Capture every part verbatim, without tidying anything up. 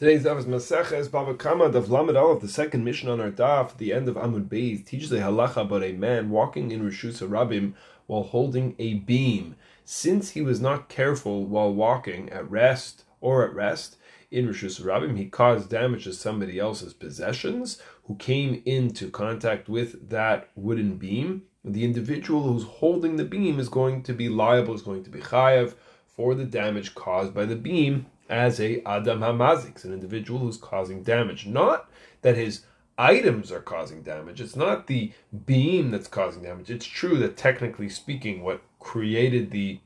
Today's daf is Maseches Bava Kama Daf Lamed Aleph, the second mission on our daf, the end of Amud Beis, teaches a halacha about a man walking in Rishus Harabim while holding a beam. Since he was not careful while walking at rest or at rest in Rishus Harabim, he caused damage to somebody else's possessions who came into contact with that wooden beam. The individual who's holding the beam is going to be liable, is going to be chayav for the damage caused by the beam, as a Adam Hamazik, an individual who's causing damage. Not that his items are causing damage. It's not the beam that's causing damage. It's true that technically speaking, what created the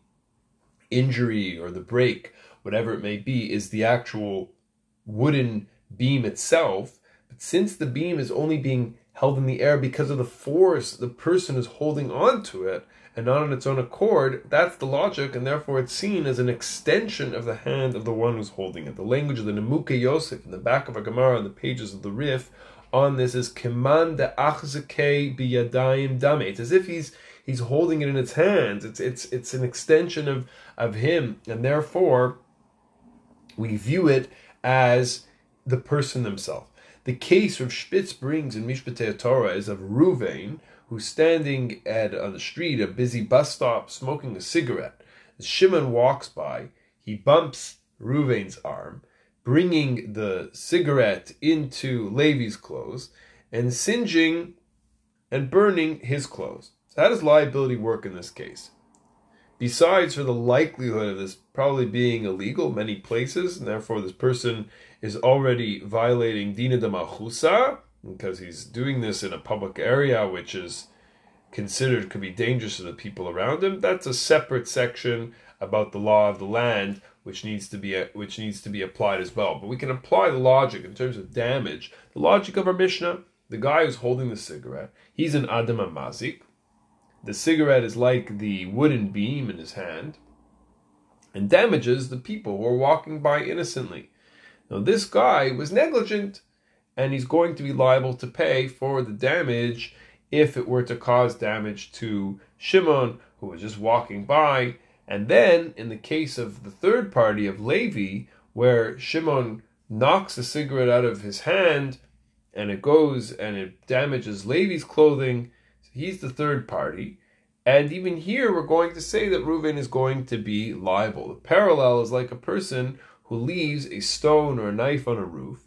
injury or the break, whatever it may be, is the actual wooden beam itself. But since the beam is only being held in the air because of the force the person is holding onto it, and not on its own accord, that's the logic, and therefore it's seen as an extension of the hand of the one who's holding it. The language of the Nemuke Yosef in the back of a Gemara on the pages of the Rif on this is Keman de achzekei biyadayim dame. It's as if he's he's holding it in its hands. It's it's it's an extension of, of him, and therefore we view it as the person themselves. The case Rav Spitz brings in Mishpatei Torah is of Ruvain, who's standing at on the street, a busy bus stop, smoking a cigarette. As Shimon walks by, he bumps Ruvain's arm, bringing the cigarette into Levi's clothes and singeing and burning his clothes. So how does liability work in this case? Besides for the likelihood of this probably being illegal in many places, and therefore this person is already violating Dina de Malchusa, because he's doing this in a public area which is considered could be dangerous to the people around him. That's a separate section about the law of the land which needs to be which needs to be applied as well. But we can apply the logic in terms of damage. The logic of our Mishnah, the guy who's holding the cigarette, he's an Adam Hamazik. The cigarette is like the wooden beam in his hand and damages the people who are walking by innocently. Now this guy was negligent, and he's going to be liable to pay for the damage if it were to cause damage to Shimon, who was just walking by. And then, in the case of the third party of Levi, where Shimon knocks the cigarette out of his hand, and it goes and it damages Levi's clothing, he's the third party. And even here, we're going to say that Reuven is going to be liable. The parallel is like a person who leaves a stone or a knife on a roof,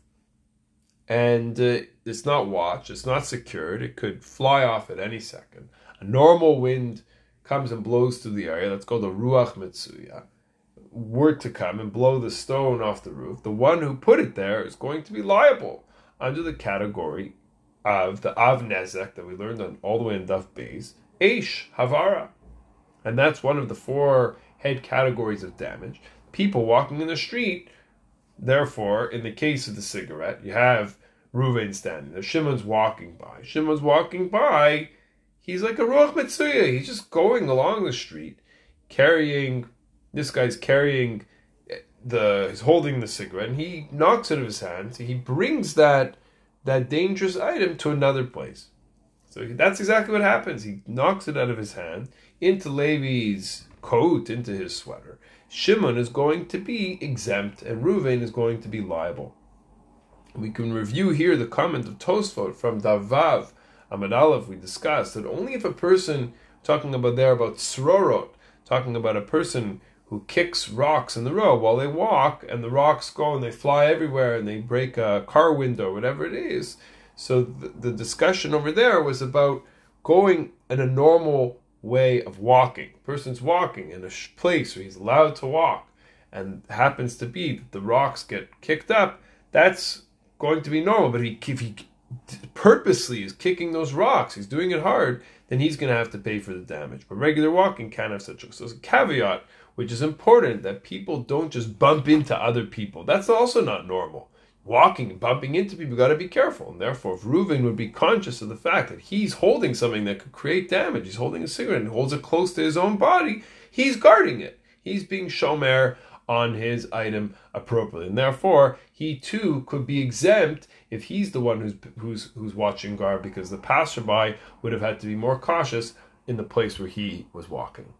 and uh, it's not watched, it's not secured, it could fly off at any second. A normal wind comes and blows through the area, that's called a ruach metzuya, were to come and blow the stone off the roof. The one who put it there is going to be liable under the category of the av nezek that we learned on all the way in Daf Beis, eish, havara. And that's one of the four head categories of damage. People walking in the street. Therefore, in the case of the cigarette, you have Reuven standing there. Shimon's walking by. Shimon's walking by. He's like a Ruach Metzuya. He's just going along the street, carrying, this guy's carrying the, he's holding the cigarette, and he knocks it out of his hand. So he brings that, that dangerous item to another place. So that's exactly what happens. He knocks it out of his hand into Levi's coat, into his sweater. Shimon is going to be exempt, and Reuven is going to be liable. We can review here the comment of Tosfot from Davav Amud Aleph. We discussed that only if a person, talking about there about srorot, talking about a person who kicks rocks in the road while they walk, and the rocks go and they fly everywhere and they break a car window, whatever it is. So the, the discussion over there was about going in a normal way of walking. A person's walking in a place where he's allowed to walk, and happens to be that the rocks get kicked up, that's going to be normal. But he, if he purposely is kicking those rocks, he's doing it hard, then he's going to have to pay for the damage. But regular walking can't have such a... So there's a caveat, which is important, that people don't just bump into other people. That's also not normal. Walking and bumping into people, got to be careful. And therefore, if Reuven would be conscious of the fact that he's holding something that could create damage, he's holding a cigarette and holds it close to his own body, he's guarding it. He's being shomer on his item appropriately. And therefore, he too could be exempt if he's the one who's who's who's watching guard, because the passerby would have had to be more cautious in the place where he was walking.